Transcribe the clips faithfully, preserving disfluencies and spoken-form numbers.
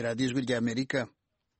radiyo ijwi ry'Amerika.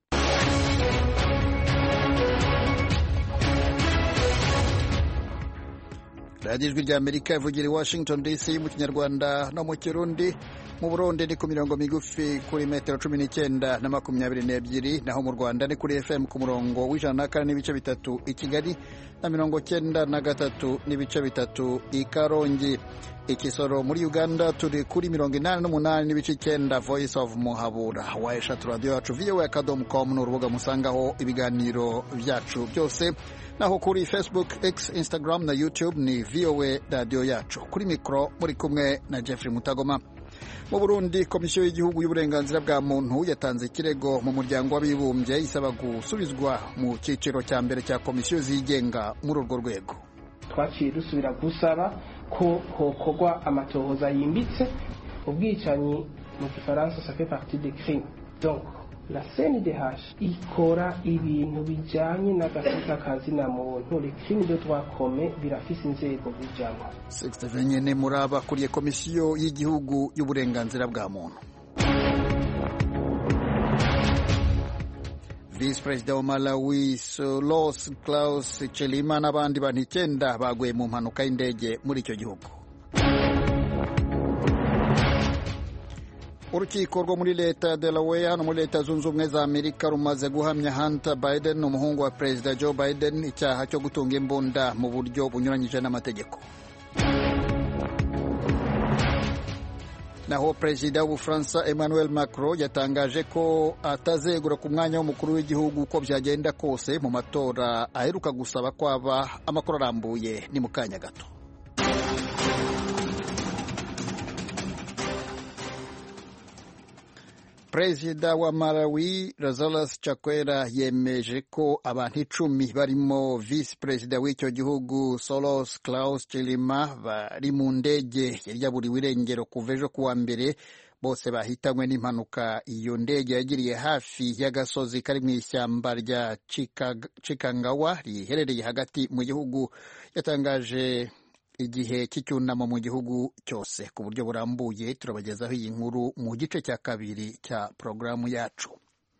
radiyo ijwi ry'Amerika ivugira i Washington D C mu Kinyarwanda no mu Kirundi. Mu Burundi ni ku mirongo migufi kuri metero cumi n'icyenda na makumyabiri n'ebyiri, naho mu Rwanda ni kuri F M ku murongo w'ijana na kane n'ibice bitatu i Kigali na mirongo cyenda na gatatu n'ibice bitatu i Karongi. Ikisoro muri Uganda turi kuri mirongo inani n'umunani n'ibice icyenda Voice of Muhabura. Wayeshatu radio yacu v o a akadomo com ni urubuga musangaho ibiganiro byacu byose, naho kuri Facebook, X, Instagram na YouTube ni V O A radio yacu. Kuri mikro muri kumwe na Jeffrey Mutagoma. Mu Burundi, komisiyo y'igihugu y'uburenganzira bwa muntu yatanze ikirego mu muryango w'abibumbye isaba gusubizwa mu cyiciro cya mbere cya komisiyo zigenga muri urwo rwego. Twaciye dusubira gusaba ko hokorwa amatohoza yimbitse. Ubwicanyi mu Gifaransa ça fait partie des crimes. Donc la C N D H ikora ibintu bijanye n'agateka kazi na muntu, les crimes de droit commun birafise inzego bijamo. Sixte ne muraba kuriye komisiyo y'igihugu y'uburenganzira bwa muntu. Vice President wa Malawi Solos Klaus Chilima n'abandi bantu icyenda baguye mu mpanuka y'indege muri icyo gihugu. Urukiko rwo muri leta ya Delaware hano muri leta zunze ubumwe za Amerika rumaze guhamya Hunter Biden, umuhungu wa Perezida Joe Biden, icyaha cyo gutunga imbunda mu buryo bunyuranyije n'amategeko. Naho Perezida w'Ubufaransa Emmanuel Macron yatangaje ko atazegura ku mwanya w'umukuru w'igihugu uko byagenda kose mu matora aheruka gusaba kwaba. Amakuru arambuye ni mu kanya gato. Perezida wa Malawi Lazarus Chakwera yemeje ko abantu icumi barimo Vice Perezida w'icyo gihugu Solos Klaus Chilima bari mu ndege yari yaburiwe irengero kuva ejo kuwa mbere. Bose bahitanywe n'impanuka iyo ndege yagiriye hafi y'agasozi kari mu ishyamba rya Chikangawa riherereye hagati mu gihugu. Yatangaje igihe cy'icyunamo mu gihugu cyose. Ku buryo burambuye turabagezaho iyi nkuru mu gice cya kabiri cya programu yacu.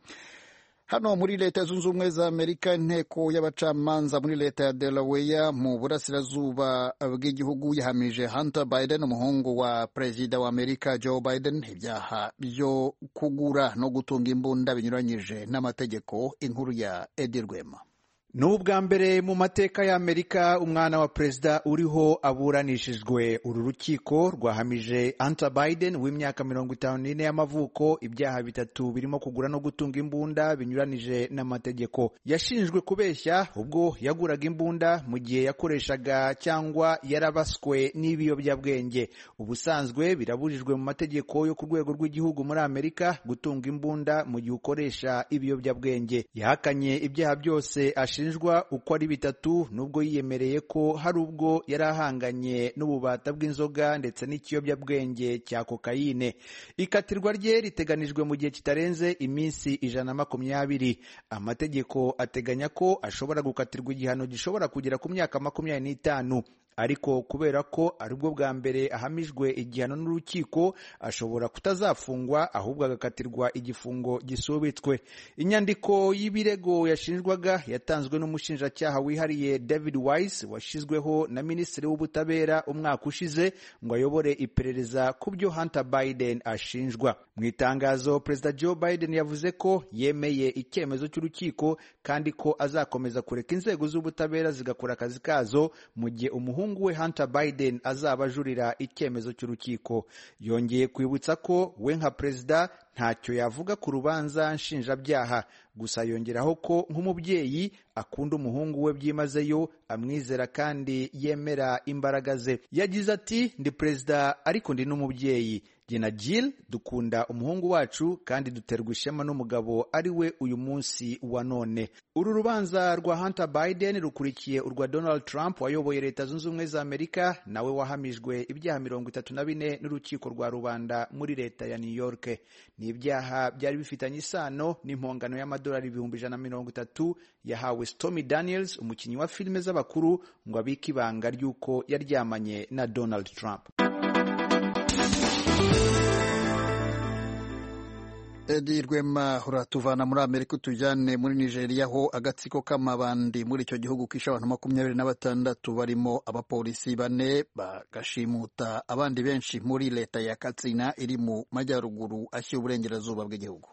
Hano muri leta zunze ubumwe za Amerika, inteko y'abacamanza muri leta ya Delaware mu burasirazuba bw'igihugu yahamije Hunter Biden, umuhungu wa Perezida wa Amerika Joe Biden, ibyaha byo kugura no gutunga imbunda binyuranyije n'amategeko. Inkuru ya Edi Rwema. N'ubwa mbere mu mateka ya Amerika umwana wa perezida uriho aburanishijwe. Uru rukiko rwahamije Hunter Biden w'imyaka mirongo itanu n'ine y'amavuko ibyaha bitatu birimo kugura no gutunga imbunda binyuranije n'amategeko. Yashinjwe kubeshya ubwo yaguraga imbunda mu gihe yakoreshaga cyangwa yarabaswe n'ibiyobyabwenge. Ubusanzwe birabujijwe mu mategeko yo ku rwego rw'igihugu muri Amerika gutunga imbunda mu gihe ukoresha ibiyobyabwenge. Yahakanye ibyaha byose ashinjwa uko ari bitatu, nubwo yiyemereye ko hari ubwo yari ahanganye n'ububata bw'inzoga ndetse n'ikiyobyabwenge cya kokayine. Ikatirwa rye riteganijwe mu gihe kitarenze iminsi ijana na makumyabiri. Amategeko ateganya ko ashobora gukatirwa igihano gishobora kugera ku myaka makumyabiri n'itanu. Ariko kubera ko aribwo bwa mbere ahamijwe igihano n'urukiko, ashobora kutazafungwa ahubwo agakatirwa igifungo gisubitswe. Inyandiko y'ibirego yashinjwaga yatanzwe n'umushinjacyaha wihariye David Weiss washizweho na Minisitiri w'Ubutabera umwaka ushize ngo ayobore iperereza ku byo Hunter Biden ashinjwa. Mu itangazo, Perezida Joe Biden yavuze ko yemeye icyemezo cy'urukiko kandi ko azakomeza kureka inzego z'ubutabera zigakora akazi kazo mu gihe umuhungu we Hunter Biden azaba ajurira icyemezo cy'urukiko. Yongeye kwibutsa ko we nka perezida ntacyo yavuga ku rubanza nshinjabyaha, gusa yongeraho ko nk'umubyeyi akunda umuhungu we byimazeyo, amwizera kandi yemera imbaraga ze. Yagize ati, ndi perezida ariko ndi n'umubyeyi. Jye na Jill dukunda umuhungu wacu kandi duterwa ishema n'umugabo ari we uyu munsi wa none. Uru rubanza rwa Hunter Biden rukurikiye urwa Donald Trump wayoboye leta zunze ubumwe za Amerika, nawe wahamijwe ibyaha mirongo itatu na bine n'urukiko rwa rubanda muri leta ya New York. Ni ibyaha byari bifitanye isano n'impongano y'amadolari ibihumbi ijana na mirongo itatu yahawe Stormy Daniels, umukinnyi wa filime z'abakuru, ngo abike ibanga ry'uko yaryamanye na Donald Trump. Edi Rwema uratuvana muri Amerika utujyane muri Nigeria aho agatsiko k'amabandi muri icyo gihugu kishe abantu makumyabiri na batandatu barimo abapolisi bane bagashimuta abandi benshi muri leta ya Katsina iri mu majyaruguru ashyira uburengerazuba bw'igihugu.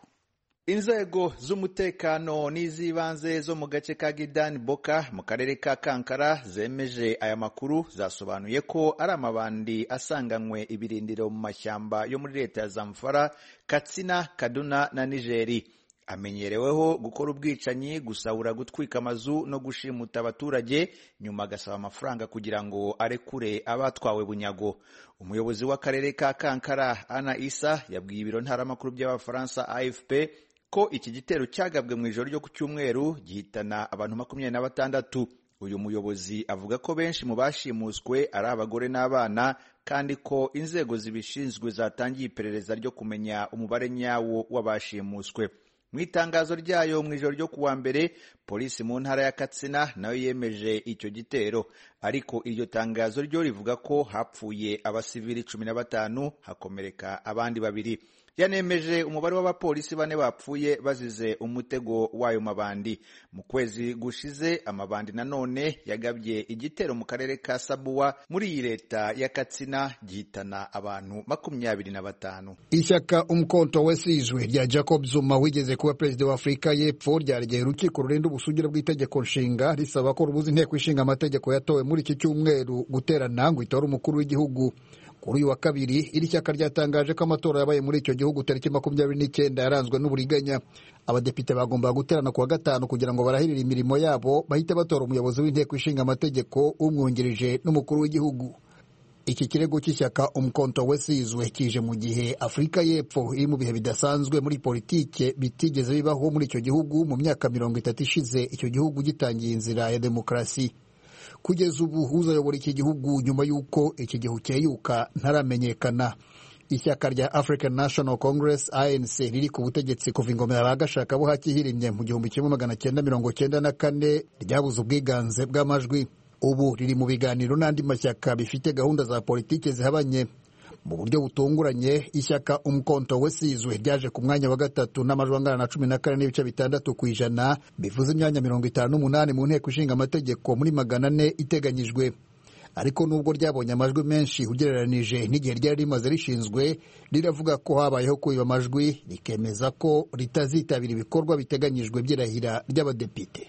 Inzego z'umutekano n'iz'ibanze zo mu gace ka Gidani Boka mu karere ka Kankara zemeje aya makuru, zasobanuye ko ari amabandi asanganywe ibirindiro mu mashyamba yo muri leta ya Zamfara, Katsina, Kaduna na Nigeri. Amenyereweho gukora ubwicanyi, gusahura, gutwika amazu no gushimuta abaturage, nyuma agasaba amafaranga kugira ngo arekure abatwawe bunyago. Umuyobozi w'akarere ka Kankara Ana Isa yabwiye ibiro ntaramakuru by'Abafaransa A F P ko iki gitero cyagabwe mu ijoro ryo ku cyumweru gihitana abantu makumyabiri na batandatu. Uyu muyobozi avuga ko benshi mu bashimuswe ari abagore n'abana, kandi ko inzego zibishinzwe zatangiye iperereza ryo kumenya umubare nyawo w'abashimuswe. Mu itangazo ryayo mu ijoro ryo kuwa mbere, polisi mu ntara ya Katsina nayo yemeje icyo gitero, ariko iryo tangazo ryo rivuga ko hapfuye abasivili cumi na batanu, hakomereka abandi babiri. Yanemeje umubare w'abapolisi bane bapfuye bazize umutego w'ayo mabandi. Mu kwezi gushize amabandi nanone yagabye igitero mu karere ka Sabuwa muri iyi leta ya Katsina gihitana abantu makumyabiri na batanu. Ishyaka Umkhonto wesizwe rya Jacob Zuma wigeze kuba perezida wa Afurika y'Epfo ryaregeye urukiko rurinda ubusugire bw'itegeko nshinga risaba ko rubuza inteko ishinga amategeko yatowe muri iki cyumweru guterana ngo itore umukuru w'igihugu. Kuri uyu wa kabiri iri shyaka ryatangaje ko amatora yabaye muri icyo gihugu tariki makumyabiri n'icyenda yaranzwe n'uburiganya. Abadepite bagomba guterana kuwa gatanu kugira ngo barahirire imirimo yabo, bahite batora umuyobozi w'inteko ishinga amategeko, umwungirije n'umukuru w'igihugu. Iki kirego cy'ishyaka Umkhonto wesizwe kije mu gihe Afurika y'Epfo iri mu bihe bidasanzwe muri politike bitigeze bibaho muri icyo gihugu mu myaka mirongo itatu ishize icyo gihugu gitangiye inzira ya demokarasi. Kugeza ubu uzayobora iki gihugu nyuma y'uko iki gihugu cyeyuka ntaramenyekana. Ishyaka rya African National Congress A N C riri ku butegetsi kuva ingoma y'abagashaka bo hakihirimye mu gihumbi kimwe magana cyenda mirongo cyenda na kane ryabuze ubwiganze bw'amajwi. Ubu riri mu biganiro n'andi mashyaka bifite gahunda za politike zihabanye. Mu buryo butunguranye, ishyaka Umkhonto wesizwe ryaje ku mwanya wa gatatu n'amajwi angana na cumi na kane n'ibice bitandatu ku ijana, bivuze imyanya mirongo itanu n'umunani mu nteko ishinga amategeko muri magana ane iteganyijwe. Ariko nubwo ryabonye amajwi menshi ugereranije n'igihe ryari rimaze rishinzwe, riravuga ko habayeho kwiba amajwi, rikemeza ko ritazitabira ibikorwa biteganyijwe by'irahira ry'abadepite.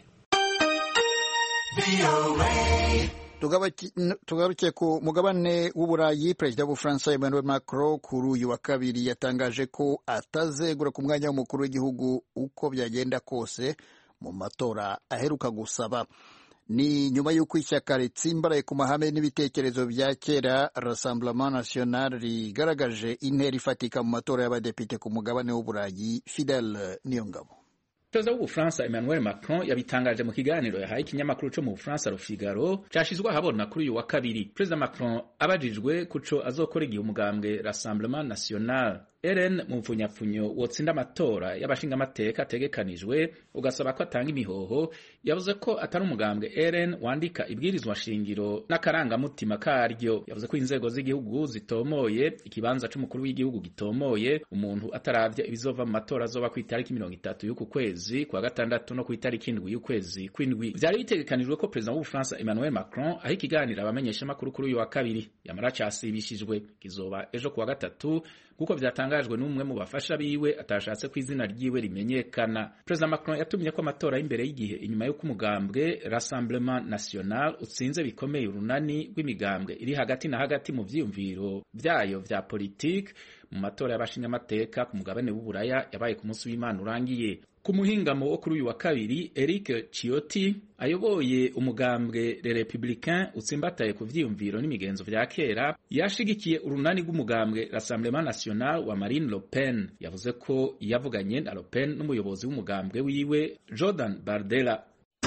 Tugaruke ku mugabane w'Uburayi. Perezida w'Ubufaransa Emmanuel Macron kuri uyu wa kabiri yatangaje ko atazegura ku mwanya w'umukuru w'igihugu uko byagenda kose mu matora aheruka gusaba. Ni nyuma y'uko ishyaka ritsimbaraye ku mahame n'ibitekerezo bya kera Rassemblement National rigaragaje intera ifatika mu matora y'abadepite ku mugabane w'Uburayi. Fidel Niyongabo. Perezida w'Ubufaransa Emmanuel Macron yabitangaje mu kiganiro yahaye ikinyamakuru cyo mu Bufaransa Le Figaro cyashizwe ahabona kuri uyu wa kabiri. Perezida Macron abajijwe kuco azokora igihe umugambwe Rassemblement National R N mu mfunyapfunyo wotsinda amatora y'abashinga amateka ategekanijwe ugasaba ko atanga imihoho, yavuze ko atari umugambwe R N wandika ibwirizwa shingiro n'akarangamutima karyo. Yavuze ko inzego z'igihugu zitomoye, ikibanza c'umukuru w'igihugu gitomoye, umuntu ataravye ibizova mu matora azoba ku itariki mirongo itatu y'uku kwezi kwa gatandatu no ku itariki indwi y'ukwezi kw'indwi. Vyari bitegekanijwe ko perezida w'Ubufaransa Emmanuel Macron aho ikiganiro abamenyesha makuru kuri uyu wa kabiri, yamara casibishijwe kizoba ejo kuwa gatatu kuko vyatangajwe n'umwe mu bafasha biwe atashatse ko izina ryiwe rimenyekana. Perezida Macron yatumye ko amatora y'imbere y'igihe inyuma y'uko umugambwe Rassemblement National utsinze bikomeye urunani rw'imigambwe iri hagati na hagati mu vyiyumviro vyayo vya politique mu matora y'abashinga amateka ku mugabane w'Uburaya yabaye ku munsi w'Imana urangiye. Ku muhingamo wo kuri uyu wa kabiri, Eric Ciotti ayoboye umugambwe Les Républicains utsimbataye ku vyiyumviro n'imigenzo vya kera yashigikiye urunani rw'umugambwe Rassemblement National wa Marine Le Pen. Yavuze ko yavuganye na Le Pen n'umuyobozi w'umugambwe wiwe Jordan Bardella.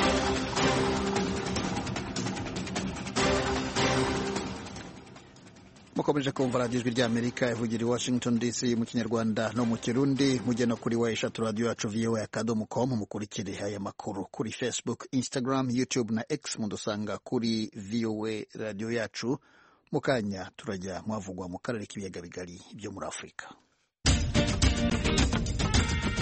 Mukomeje kumva radiyo ijwi ry'Amerika ivugira i Washington D C mu Kinyarwanda no mu Kirundi. Mujye no kuri wa eshatu radiyo yacu V O A akadomo com, mukurikire aya makuru kuri Facebook, Instagram, YouTube na X. Mudusanga kuri V O A radiyo yacu. Mu kanya turajya mwavugwa mu karere k'ibiyaga bigari byo muri Afurika.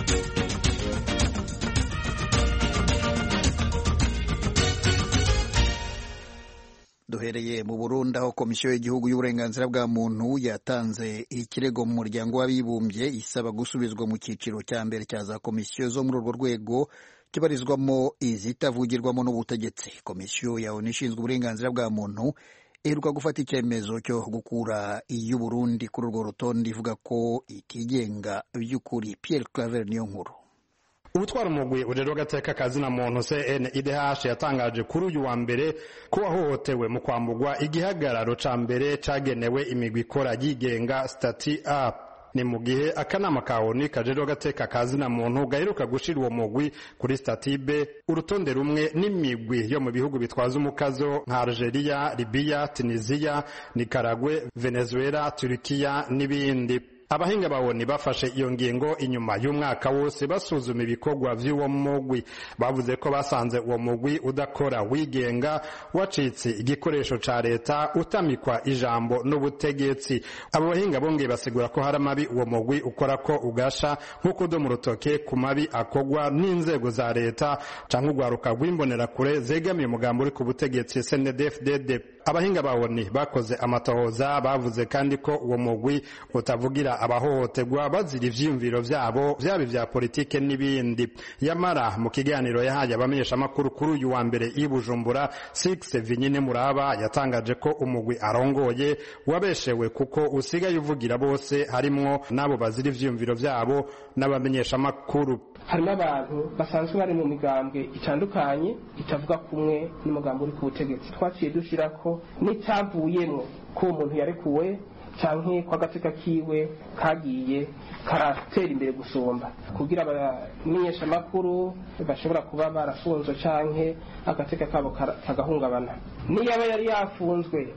Duhereye mu Burundi aho komisiyo y'igihugu y'uburenganzira bwa muntu yatanze ikirego mu muryango w'abibumbye isaba gusubizwa mu cyiciro cya mbere cya za komisiyo zo muri urwo rwego kibarizwamo izitavugirwamo n'ubutegetsi. Komisiyo ya ONU ishinzwe uburenganzira bwa muntu iheruka gufata icyemezo cyo gukura iy'Uburundi kuri urwo rutonde ivuga ko itigenga by'ukuri. Pierre Claver niyo nkuru. Ubutwara umugwi urero gateka kazina muntu C N I D H yatangaje kuri uyu wa mbere ko wahohotewe mu kwambugwa igihagararo ca mbere cagenewe imigwi ikora yigenga stati A. Ni mu gihe akanama ka ONU kajejwe gateka kazina muntu gaheruka gushira uwo mugwi kuri stati B, urutonde rumwe n'imigwi yo mu bihugu bitwaza umukazo nka Algeria, Libya, Tunisia, Nicaragua, Venezuela, Turkiya n'ibindi. Abahinga bawoni bafashe iyo ngingo inyuma y'umwaka wose basuzuma ibikorwa vy'uwo mugwi. Bavuze ko basanze uwo mugwi udakora wigenga, wacitse igikoresho ca leta, utamikwa ijambo n'ubutegetsi. Abo bahinga bongeye basigura ko hari amabi uwo mugwi ukora ko ugasha nk'uko do mu rutoke ku mabi akogwa n'inzego za leta canke ugwaruka rw'imbonera kure zegamiye umugambo uri ku butegetsi C N D F D D. Abahinga bawoni bakoze amatohoza bavuze kandi ko uwo mugwi utavugira abahohoterwa bazira ivyiyumviro vyabo vyaba vya politike n'ibindi. Yamara mu kiganiro yahaye abamenyesha makuru kuri uyu wa mbere i Bujumbura, Six Vinyine Muraba yatangaje ko umugwi arongoye wabeshewe kuko usigaye uvugira bose, harimwo nabo bazira ivyiyumviro vyabo n'abamenyesha makuru. Harimo abantu basanzwe bari mu migambwe itandukanye itavuga kumwe n'umugambo uri ku butegetsi. Twaciye dushira ko nitavuyemo ko umuntu yarekuwe canke kwa gateka kiwe kagiye karatera imbere gusumba kugira abamenyesha makuru bashobora kuba barafunzwe canke agateka kabo kagahungabana. Niyaba yari yafunzwe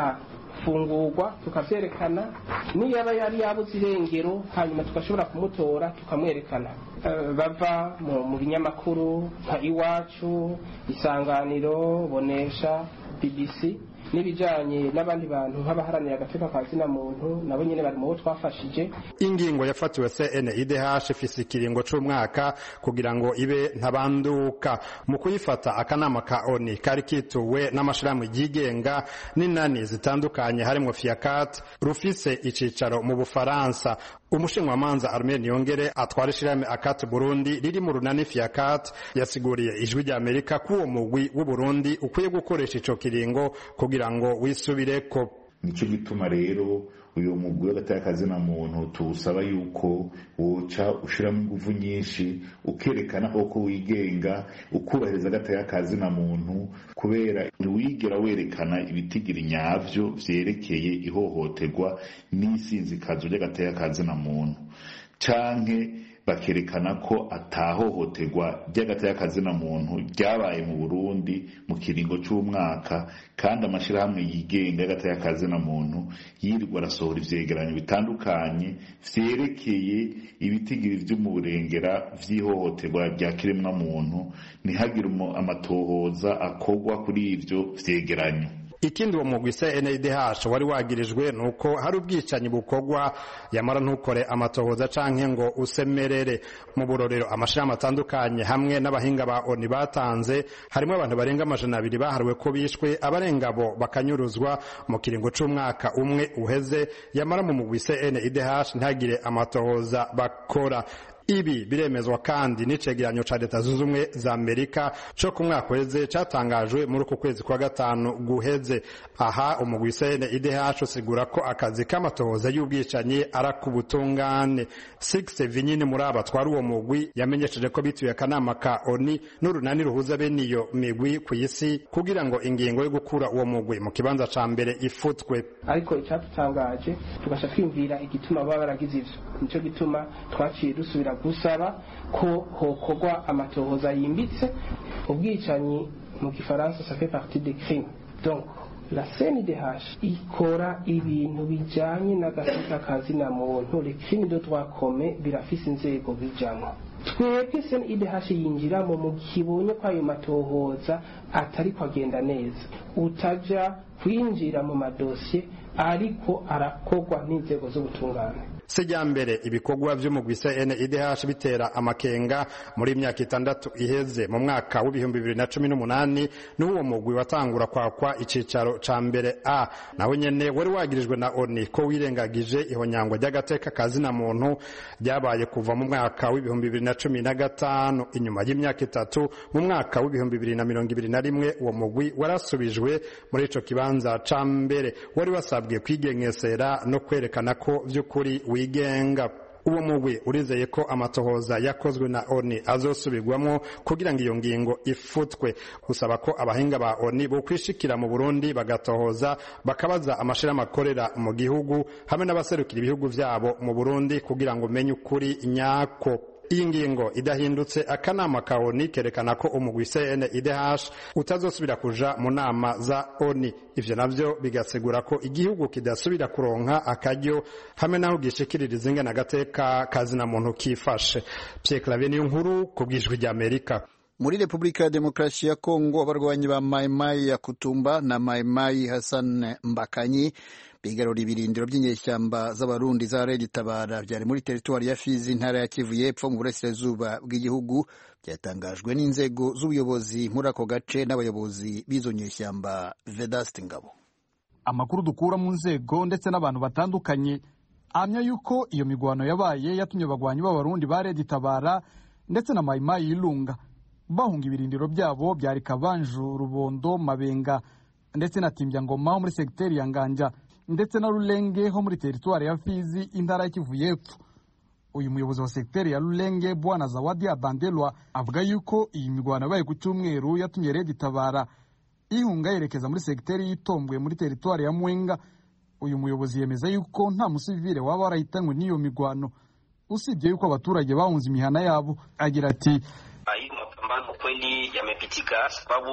akafungurwa tukavyerekana, niyaba yari yabuze irengero hanyuma tukashobora kumutora tukamwerekana. Uh, bava mu, mu binyamakuru nka Iwacu, Isanganiro, Bonesha, B B C n'ibijanye n'abandi bantu nk'abaharanira agateka kazina muntu nabo nyene bari mu bo twafashije. Ingingo yafatiwe C N I D H ifise ikiringo c'umwaka kugira ngo ibe ntabanduka. Mu kuyifata akanama ka ONU kari kituwe n'amashirahamwe yigenga n'inani zitandukanye harimo FIACAT rufise icicaro mu Bufaransa. Umushinwamanza Armel Niyongere atwara ishirahamwe ACAT Burundi riri mu runani FIACAT yasiguriye ijwi rya Amerika ko uwo mugwi w'u Burundi ukwiye gukoresha ico kiringo kugira ngo wisubireko. Nico gituma rero uyu mugwi w'agateka muntu tuwusaba yuko woca ushiramo ingufu nyinshi ukerekana ko wigenga ukubahiriza agateka muntu, kubera wigera werekana ibitigiri nyavyo vyerekeye ihohoterwa n'isinzikazo ry'agateka muntu, canke bakerekana ko atahohoterwa ry'agateka muntu ryabaye mu Burundi mu kiringo c'umwaka, kandi amashirahamwe yigenga y'agateka muntu yirirwa arasohora ivyegeranyo bitandukanye vyerekeye ibitigiri vyo mu burengera vy'ihohoterwa rya kiremwa muntu, ntihagire amatohoza akogwa kuri ivyo vyegeranyo. Ikindi uwo mugwi C N I D H wari wagirijwe nuko hari ubwicanyi bukogwa yamara ntukore amatohoza canke ngo usemerere. Mu burorero amashirahamwe atandukanye hamwe n'abahinga ba ONU batanze harimo abantu barenga amajana abiri baharuwe ko bishwe, abarenga bo bakanyuruzwa mu kiringo c'umwaka umwe uheze, yamara mu mugwi C N I D H ntagire amatohoza bakora. Ibi biremezwa kandi n'icegeranyo ca Leta Zunze Ubumwe za Amerika co ku mwaka uheze catangajwe muri uku kwezi kwa gatanu guheze. Aha umugwi C N I D H usigura ko akazi k'amatohoza y'ubwicanyi arakubutungane. Six Vinyine Muraba twari uwo mugwi yamenyesheje ko bituye akanama ka ONU n'urunani ruhuza bene iyo migwi ku isi kugira ngo ingingo yo gukura uwo mugwi mu kibanza ca mbere ifutwe. Ariko icatutangaje tugasha twimvira igituma baba baragize ivyo, nico gituma twaciye dusubira gusaba ko hokogwa amatohoza yimbitse. Ubwicanyi mu Gifaransa ça fait partie des crimes. Donc la C N I D H ikora ibintu bijanye n'agateka kazina muntu, les crimes de droit commun birafise inzego bijamwo. Twebwe C N I D H yinjiramo mu kibonye kwa ayo matohoza atari kwagenda neza, utaja kwinjira mu madosiye ariko arakogwa n'inzego z'ubutungane. sijya mbere ibikorwa vy'umugwi C N I D H bitera amakenga muri imyaka itandatu iheze. Mu mwaka w'ibihumbi bibiri na cumi n'umunani n'uwo mugwi watangura kwakwa icicaro ca mbere A, nawe nyene wari wagirijwe na O N U ko wirengagije ihonyangwa ry'agateka kazina muntu ryabaye kuva mu mwaka w'ibihumbi bibiri na cumi na gatanu. Inyuma y'imyaka itatu mu mwaka w'ibihumbi bibiri na mirongo ibiri na rimwe uwo mugwi warasubijwe muri ico kibanza ca mbere, wari wasabwe kwigengesera no kwerekana ko vy'ukuri wigenga. Uwo mugwi urizeye ko amatohoza yakozwe na O N U azosubirwamwo kugira ngo iyo ngingo ifutwe. Usaba ko abahinga ba O N U bo kwishikira mu Burundi bagatohoza bakabaza amashira makorera mu gihugu hamwe n'abaserukira ibihugu vyabo mu Burundi kugira ngo menye ukuri nyako. Iyi ngingo idahindutse, akanama ka O N U kerekana ko umugwi C N I D H utazosubira kuja mu nama za O N U. Ivyo navyo bigasigura ko igihugu kidasubira kuronka akaryo hamwe naho gishikiririza ingene agateka kazina muntu kifashe. Pierre Claver niyo nkuru ku bw'ijwi rya Amerika. Muri Republika ya Demokarasi ya Kongo, abarwanyi ba Mai Mai ya Kutumba na Mai Mai Hassan Mbakanyi bigarura ibirindiro by'inyeshyamba z'abarundi za Red Tabara byari muri teritwari ya Fizi, intara ya Kivu y'Epfo mu burasirazuba bw'igihugu. Byatangajwe n'inzego z'ubuyobozi muri ako gace n'abayobozi b'izo nyeshyamba. Vedaste Ngabo. Amakuru dukura mu nzego ndetse n'abantu batandukanye amya yuko iyo migwano yabaye yatumye abagwanyi b'abarundi ba Red Tabara ndetse na Mai Mai Ilunga bahunga ibirindiro byabo byari Kabanju, Rubondo, Mabenga ndetse na Timbya-Ngoma muri segiteri ya Nganja ndetse na Rulenge ho muri teritwari ya Fizi, intara ya Kivu y'Epfo. Uyu muyobozi wa segiteri ya Rulenge Bwana Zawadi Abandelwa avuga yuko iyi migwano yabaye ku cyumweru yatumye Red Tabara ihunga yerekeza muri segiteri y'Itombwe muri teritwari ya Mwenga. Uyu muyobozi yemeza yuko nta musivile waba warahitanywe n'iyo migwano usibye yuko abaturage bahunze imihana yabo. Agira ati hii mapambano kweli yamepitika sababu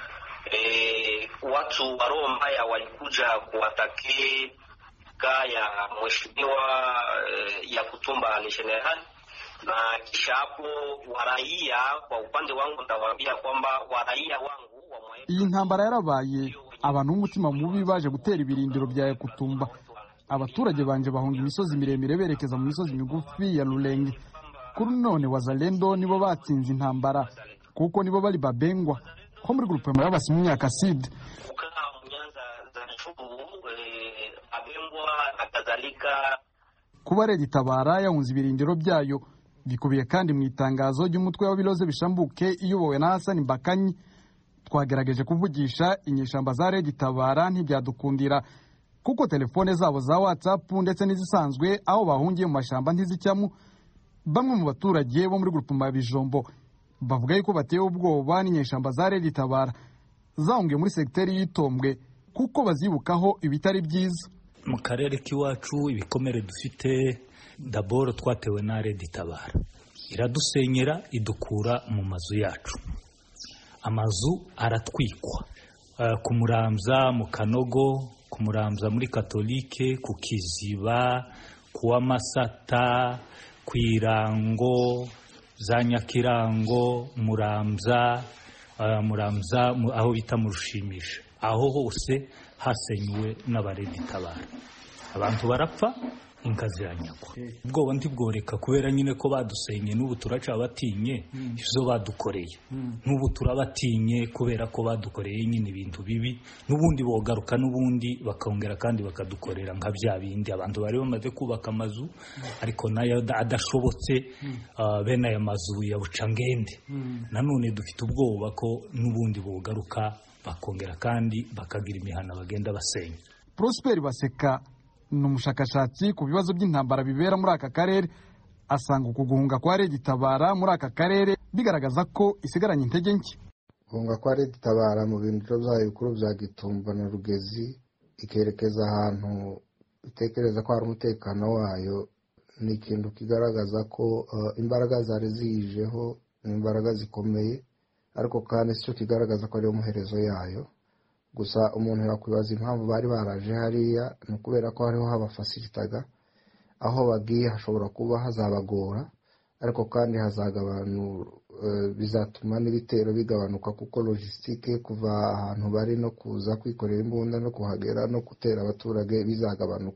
E, watu wa roho mbaya walikuja kuwatake ya mheshimiwa e, ya Kutumba ni general, na kisha hapo waraia. Kwa upande wangu ndawaambia kwamba waraia wangu wa mwe... iyi ntambara yarabaye, abantu b'umutima mubi baje gutera ibirindiro bya Kutumba. Abaturage banje bahunga imisozi miremire berekeza mu misozi migufi ya Rulenge. Kuri none Wazalendo nibo batsinze intambara kuko nibo bari babengwa ko muri groupe muri abasi mu myaka side kuba Red Tabara yahunze ibirindiro byayo bikubiye kandi mu itangazo ry'umutwe wa Biloze Bishambuke iyobowe na Hassan Mbakanyi. Twagerageje kuvugisha inyeshamba za Red Tabara ntibyadukundira kuko telefone zabo za WhatsApp ndetse n'izisanzwe aho bahungiye mu mashamba ntizicyamu. Bamwe mu baturage bo muri groupe ma Bijombo bavuga yuko bateye ubwoba n'inyeshamba za Red Tabara zahungiye muri segiteri y'Itombwe kuko bazibukaho ibitari byiza. Mu karere k'iwacu ibikomere dufite, daboro twatewe na Red Tabara, iradusenyera idukura mu mazu yacu, amazu aratwikwa uh, ku Muramza, mu Kanogo, ku Muramza muri Katolike, ku Kiziba, ku Amasata, ku Irango, za Nyakirango, Muramza, uh, Muramza aho bita mu Rushimisha, aho hose hasenywe n'abaredi Tabara. Abantu barapfa, inka ziranyagwa. Ubwoba ntibworeka kubera nyine ko badusenye, n'ubu turaca batinye izo badukoreye. N'ubu turabatinye kubera ko badukoreye nyine ibintu bibi, n'ubundi bogaruka n'ubundi bakongera kandi bakadukorera nka bya bindi. Abantu bari bamaze kubaka amazu ariko nayo adashobotse, uh, bene aya mazu ya Bucangende. Nanone dufite ubwoba ko n'ubundi bogaruka bakongera kandi bakagira imihana bagenda basenya. Prosper Baseka ni umushakashatsi ku bibazo by'intambara bibera muri aka karere, asanga ukuguhunga kwa Red Tabara muri aka karere bigaragaza ko isigaranye intege nke. Guhunga kwa Red Tabara mu bintu byayo bikuru bya Gitumba na Rugezi ikerekeza ahantu itekereza ko hari umutekano wayo, ni ikintu kigaragaza ko uh, imbaraga zari ziyijeho ni imbaraga zikomeye, ariko kandi cyo kigaragaza ko ari umuherezo yayo. Gusa umuntu yakwibaza impamvu bari baraje hariya, ni kubera ko hariho habafasilitaga, aho bagiye hashobora kuba hazabagora, ariko kandi hazagabantu uh, bizatuma n'ibitero bigabanuka kuko logistique kuva ahantu bari no kuza kwikorera imbunda no kuhagera no gutera abaturage bizagabanuka.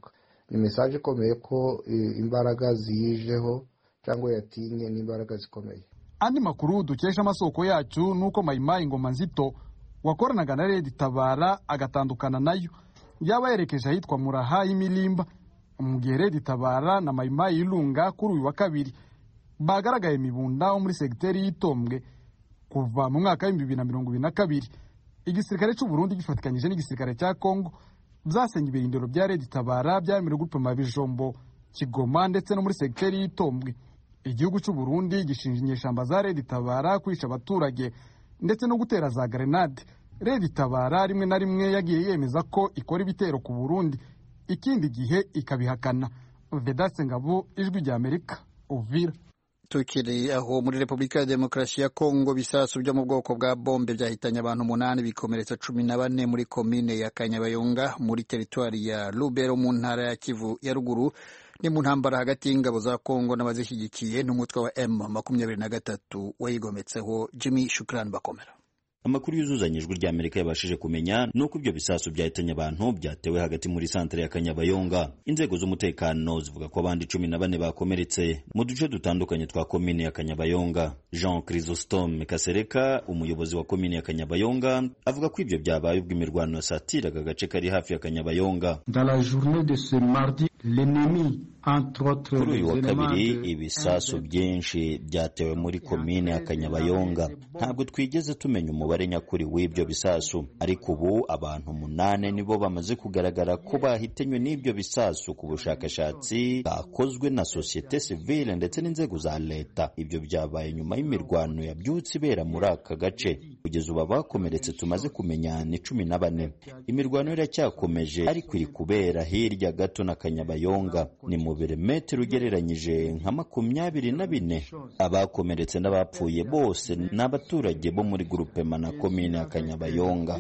ni mesaje ikomeye ko imbaraga ziyijeho cyangwa yatinye n'imbaraga zikomeye. Andi makuru dukesha amasoko yacu nuko Mayimayi Ngoma Nzito wakoranaga na Red Tabara agatandukana nayo yaba yerekeje ahitwa Muraha y'Imilimba, mu gihe Red Tabara na Mayimayi Ilunga kuri uyu wa kabiri bagaragaye Mibunda wo muri segiteri y'Itombwe kuva mu mwaka wa bibiri na mirongo ibiri na kabiri. Igisirikare cy'u Burundi gifatikanyije n'igisirikare cya Kongo byasenye ibirindiro bya Red Tabara bya muri gupima Bijombo, Kigoma ndetse no muri segiteri y'Itombwe. Igihugu cy'u Burundi gishinja inyeshamba za Red Tabara kwica abaturage ndetse no gutera za grenade. Red Tabara rimwe na rimwe yagiye yemeza ko ikora ibitero ku Burundi, ikindi gihe ikabihakana. Vedaste Ngabo, Ijwi rya Amerika, Uvira. Tukiri aho muri Repubulika ya Demokarasi ya Kongo, bisasu byo mu bwoko bwa bombe byahitanye abantu umunani bikomeretsa cumi na bane muri komine ya Kanyabayonga muri teritwari ya Lubero mu ntara ya Kivu ya ruguru. Ni mu ntambara hagati y'ingabo za Kongo n'abazishyigikiye n'umutwe wa M makumyabiri na gatatu wayigometseho. Jimmy Shukran Bakomera. Amakuru yuzuzanye Ijwi rya Amerika yabashije kumenya nuko ibyo bisasu byahitanye abantu byatewe hagati muri santere ya Kanyabayonga. Inzego z'umutekano zivuga ko abandi cumi na bane bakomeretse mu duce dutandukanye twa komine ya Kanyabayonga. Jean Chrysostome Kasereka, umuyobozi wa komine ya Kanyabayonga, avuga ko ibyo byabaye ubwo imirwano yasatiraga agace kari hafi ya Kanyabayonga. Dans la journée de ce mardi, l'ennemi entre autres kuri uyu wa kabiri ibisasu byinshi byatewe muri komine ya Kanyabayonga. Ntabwo twigeze tumenya umubare nyakuri w'ibyo bisasu, ariko ubu abantu umunane nibo bamaze kugaragara ko bahitanywe n'ibyo bisasu ku bushakashatsi bwakozwe na societe civile ndetse n'inzego za leta. Ibyo byabaye nyuma y'imirwano yabyutse ibera muri aka gace. Kugeza ubu abakomeretse tumaze kumenya ni cumi na bane. Imirwano iracyakomeje ariko iri kubera hirya gato na Kanyabayonga, ni mu birometero ugereranyije nka makumyabiri na bine. Abakomeretse n'abapfuye bose ni abaturage bo muri groupement na komine ya Kanyabayonga.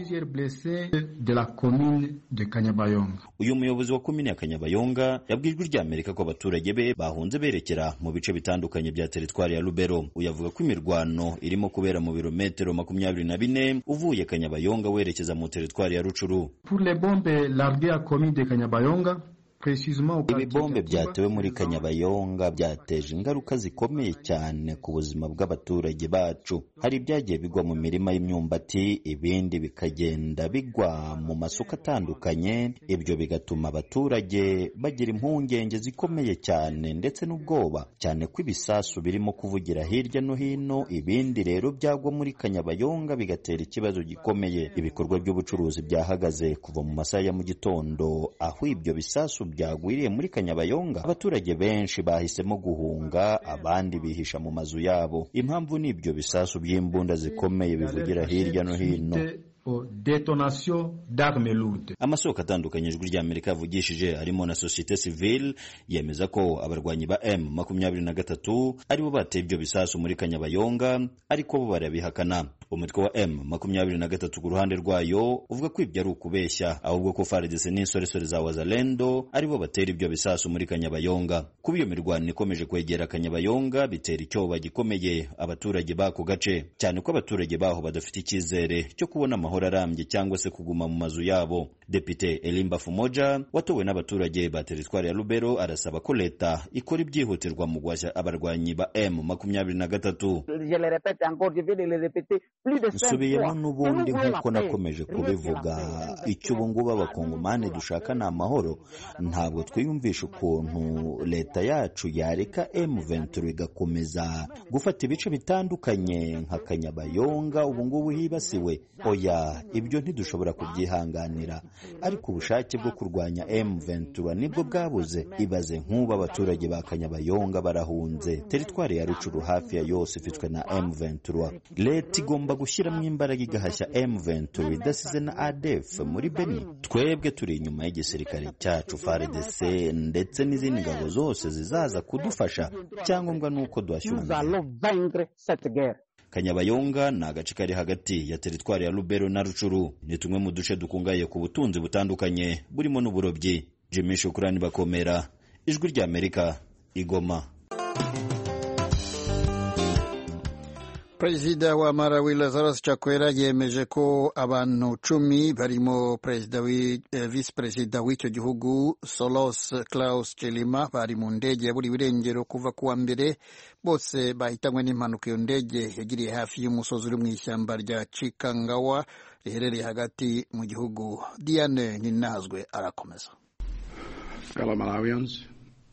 Uyu muyobozi wa komine ya Kanyabayonga yabwiye Ijwi rya Amerika ko abaturage be bahunze berekera mu bice bitandukanye bya teritwari ya Lubero. Uyavuga ko imirwano irimo kubera mu birometero makumyabiri na bine uvuye Kanyabayonga werekeza mu teritwari ya Rucuru. Pour les bombes larguées à commune de Kanyabayonga, ibibombe byatewe muri Kanyabayonga byateje ingaruka zikomeye cyane ku buzima bw'abaturage bacu. Hari ibyagiye bigwa mu mirima y'imyumbati, ibindi bikagenda bigwa mu masoko atandukanye. Ibyo bigatuma abaturage bagira impungenge zikomeye cyane ndetse n'ubwoba, cyane ko ibisasu birimo kuvugira hirya no hino. Ibindi rero byagwa muri Kanyabayonga bigatera ikibazo gikomeye. Ibikorwa by'ubucuruzi byahagaze kuva mu masaha ya mu gitondo aho ibyo bisasu byagwiriye muri Kanyabayonga. Abaturage benshi bahisemo guhunga, abandi bihisha mu mazu yabo. Impamvu ni ibyo bisasu by'imbunda zikomeye bivugira hirya no hino. Amasoko atandukanye Ijwi rya Amerika yavugishije harimo na societe civile yemeza ko abarwanyi ba M makumyabiri na gatatu aribo bateye ibyo bisasu muri Kanyabayonga, ariko bo barabihakana. Umutwe wa M makumyabiri na gatatu ku ruhande rwayo uvuga ko ibyo ari ukubeshya, ahubwo ko F A R D C n'insoresore za Wazalendo aribo batera ibyo bisasu muri Kanyabayonga. Kuba iyo mirwano ikomeje kwegera Kanyabayonga bitera icyoba gikomeye abaturage bako gace, cyane ko abaturage baho badafite icyizere cyo kubona amahoro arambye cyangwa se kuguma mu mazu yabo. Depite Elimba Fumoja watowe n'abaturage ba teritwari ya Lubero arasaba ko leta ikora ibyihutirwa mu guhashya abarwanyi ba M makumyabiri na gatatu. Nsubiyemo n'ubundi nk'uko nakomeje kubivuga, icyo ubu ngubu abakongomani dushaka ni amahoro. Ntabwo twiyumvisha ukuntu leta yacu yareka M vingt-trois igakomeza gufata ibice bitandukanye nka Kanyabayonga ubu ngubu hibasiwe. Oya, ibyo ntidushobora kubyihanganira, ariko ubushake bwo kurwanya M vingt-trois nibwo bwabuze. Ibaze nk'ubu abaturage ba Kanyabayonga barahunze, teritwari ya Rucuru hafi ya yose ifitwe na M vingt-trois. Leta igomba gushyiramo imbaraga igahashya M vingt-trois idasize na A D F muri Beni. Twebwe turi inyuma y'igisirikare cyacu F A R D C ndetse n'izindi ngabo zose zizaza kudufasha, cyangombwa nuko duhashyura. Kanyabayonga ni agace kari hagati ya teritwari ya Lubero na Rucuru. Ni tumwe mu duce dukungaye ku butunzi butandukanye burimo n'uburobyi. Jimmy Shukrani Bakomera, Ijwi rya Amerika, Igoma. Perezida wa Malawi Lazarus Chakwera yemeje ko abantu cumi barimo perezida wi eh, visi perezida w'icyo gihugu Solos Klaus Chilima bari mu ndege yaburiwe irengero kuva kuwa mbere, bose bahitanywe n'impanuka. Iyo ndege yagiriye hafi y'umusozi uri mu ishyamba rya Chikangawa riherereye hagati mu gihugu. Diane Ninazwe arakomeza. Fellow Malawians,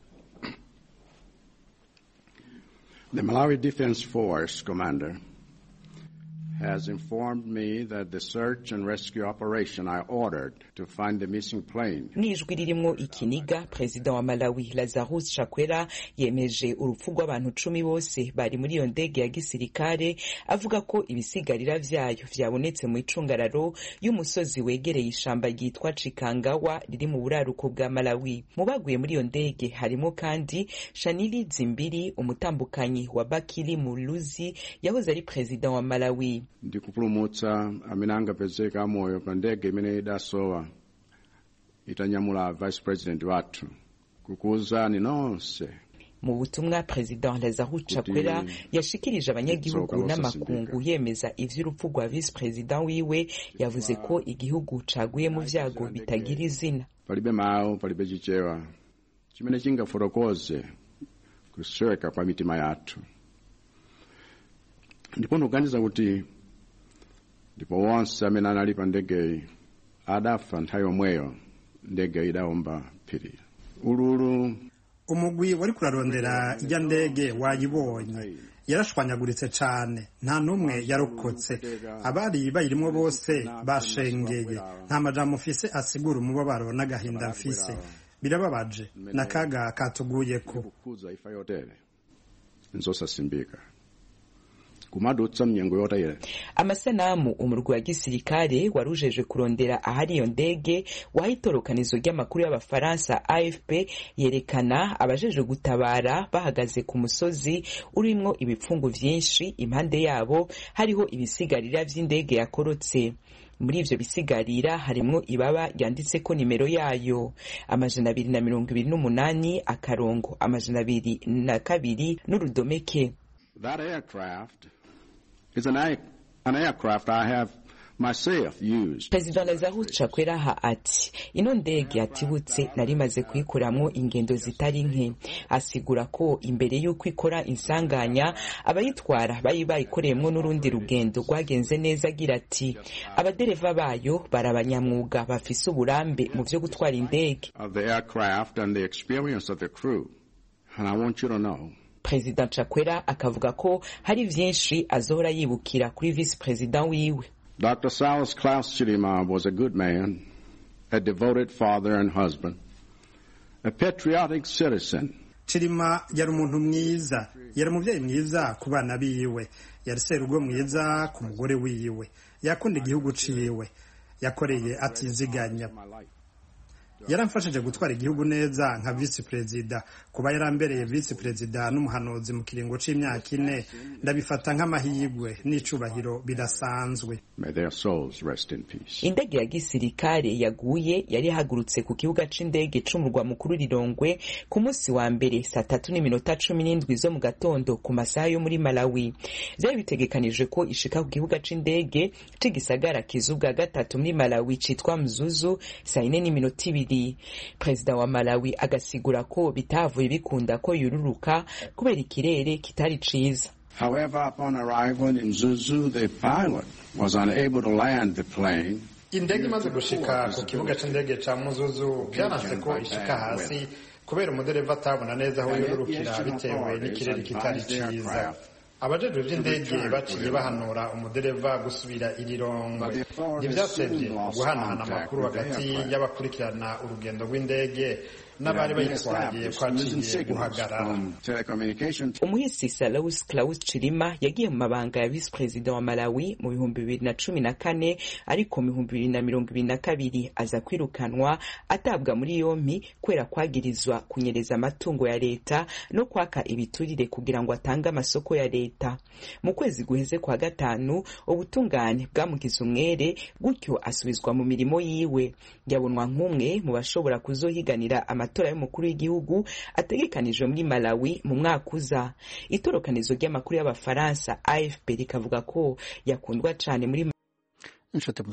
the Malawi Defense Force commander has informed me that the search and rescue operation I ordered to find the missing plane. Nijwi ririmo ikiniga, Perezida wa Malawi Lazarus Chakwera yemeje urupfu rw'abantu cumi bose bari muri iyo ndege ya gisirikare, avuga ko ibisigarira vyayo vyabonetse mu icungararo y'umusozi wegereye ishamba ryitwa Chikangawa riri mu buraruko bwa Malawi. Mu baguye muri iyo ndege harimo kandi Shanili Zimbiri, umutambukanyi wa Bakili Muluzi yahoze ari perezida wa Malawi. Ndikupulumutsa aminanga pezeka moyo pa ndege imene idasowa itanyamula vice president wathu kukuuzani nonse. Mu butumwa, Perezida Lazarus Chakwera yashikirije abanyagihugu n'amakungu yemeza ivy'urupfu rwa vice president wiwe. Yavuze ko igihugu caguye mu vyago bitagira izina. Palibe mawu, palibe chichewa chimene chingaforokoze kusweka kwa mitima yathu. Ndipo nuganiza kuti ndipo wonse amene anali pa ndege adafa nthawi yomweyo ndege idawomba phiri. Ululu umugwi wari kurarondera ijya ndege wayibonye yarashwanyaguritse cane, nta numwe yarokotse. Abari bayirimo bose bashengeye. Nta majambo mfise asigura umubabaro n'agahinda mfise. Birababaje nakaga katuguyeko. Nzosasimbika kumadutsa mnyengo yotaire. Amasanamu umurwi wa gisirikare warujeje kurondera ahari iyo ndege wahitorokanizo ry'amakuru y'abafaransa A F P yerekana abajeje gutabara bahagaze ku musozi urimwo ibipfungu vyinshi. Impande yabo hariho ibisigarira vy'indege yakorotse. Muri ivyo bisigarira harimwo ibaba yanditseko nimero yayo amajana abiri na mirongo ibiri n'umunani akarongo amajana abiri na kabiri n'urudomeke. That aircraft is an, an aircraft I have myself used. Perezida Lazarus Chakwera ha ati ino ndege yatibutse narimaze kuyikoramwo ingendo zitari nke. Asigura ko imbere y'uko ikora insanganya abayitwara bayi bayikoreyemwo n'urundi rugendo rwagenze neza. Agira ati abadereva bayo barabanyamwuga bafise uburambe mu vyo gutwara indege. Of the aircraft and the experience of the crew, and I want you to know. Perezida Chakwera akavuga ko hari vyinshi azohora yibukira kuri vice president wiwe. Doctor Solos Klaus Chilima was a good man, a devoted father and husband, a patriotic citizen. Chilima yari umuntu mwiza, yari umuvyeyi mwiza ku bana biwe, yari serugo mwiza ku mugore wiwe, yakunda igihugu ciwe, yakoreye atiziganya. Yaramfashije gutwara igihugu neza nka vice president. Kuba yarambereye vice president n'umuhanuzi mu kiringo c'imyaka ine ndabifata nk'amahirwe n'icubahiro bidasanzwe. May their souls rest in peace. Indege ya gisirikare yaguye yari hagurutse ku kibuga c'indege c'umurwa mukuru Lilongwe ku munsi wa mbere saa tatu n'iminota cumi n'indwi zo mu gatondo ku masaha yo muri Malawi. Vyari bitegekanijwe ko ishika ku kibuga c'indege c'igisagara kizubwa gatatu muri Malawi citwa Mzuzu saa ine n'iminota ibiri. Perezida wa Malawi agasigura ko bitavuye bikunda ko yururuka kubera ikirere kitari ciza. However, upon arrival in Mzuzu, the pilot was unable to land the plane. Indege imaze gushika ku kibuga c'indege ca Mzuzu byanase ko ishika hasi kubera umudereva atabona neza aho yururukira bitewe n'ikirere kitari ciza. Abajejwe vy'indege baciye bahanura umudereva gusubira Lilongwe. Ntivyasevye guhanahana amakuru hagati y'abakurikirana urugendo rw'indege n'abari bayitwaye kwaciye guhagarara. Umuhisi Solos Klaus Chilima yagiye mu mabanga ya vice president wa Malawi mu bihumbi bibiri na cumi na kane, ariko mu bihumbi bibiri na mirongo ibiri na kabiri aza kwirukanwa atabwa muri yompi kwera kwagirizwa kunyereza amatungo ya leta no kwaka ibiturire kugira ngo atange amasoko ya leta. Mu kwezi guheze kwa gatanu ubutungane bwamugize umwere, gutyo asubizwa mu mirimo yiwe. Yabonwa nk'umwe mu bashobora kuzohiganira ama amatora y'umukuru w'igihugu ategekanijwe muri Malawi mu mwaka uza. Itorokanizo ry'amakuru y'abafaransa A F P rikavuga ko yakundwa cane muri